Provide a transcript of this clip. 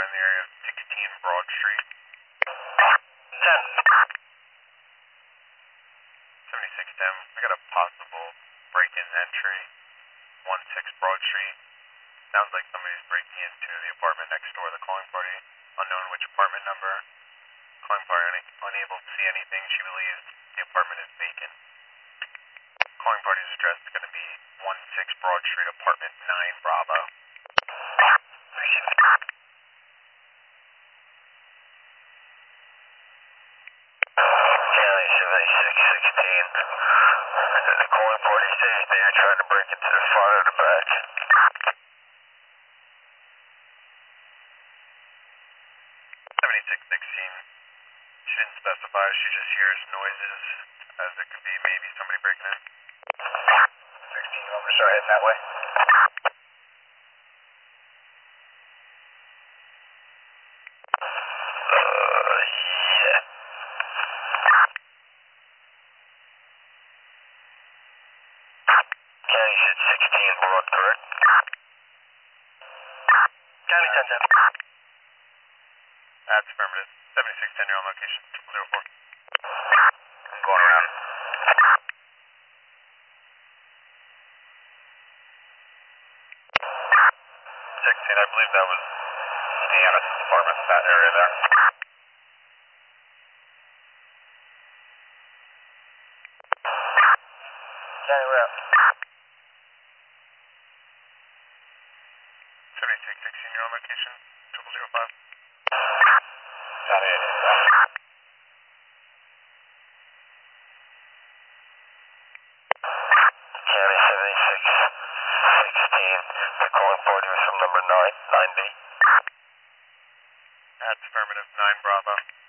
in the area of 16 Broad Street. 10. 7610, we got a possible break-in entry, 16 Broad Street. Sounds like somebody's breaking into the apartment next door, the calling party, unknown which apartment number. Calling party unable to see anything, she believes the apartment is vacant. Calling party's address is going to be 16 Broad Street, apartment 9 Bravo. County 7616. The calling party says they're trying to break into the front or the back. 7616. She didn't specify, she just hears noises as it could be maybe somebody breaking in. 16, I'm gonna start heading that way. Yeah. County said 16 Broad, correct? County 1010. That's affirmative. 7610, you're on location, 004. I'm going around. 16, I believe that was Deanna's apartment in that area there. County, we're out. 7616, you're on location, 005. County 8. County 7616. The calling party was from number 9, 9B. That's affirmative, 9 Bravo.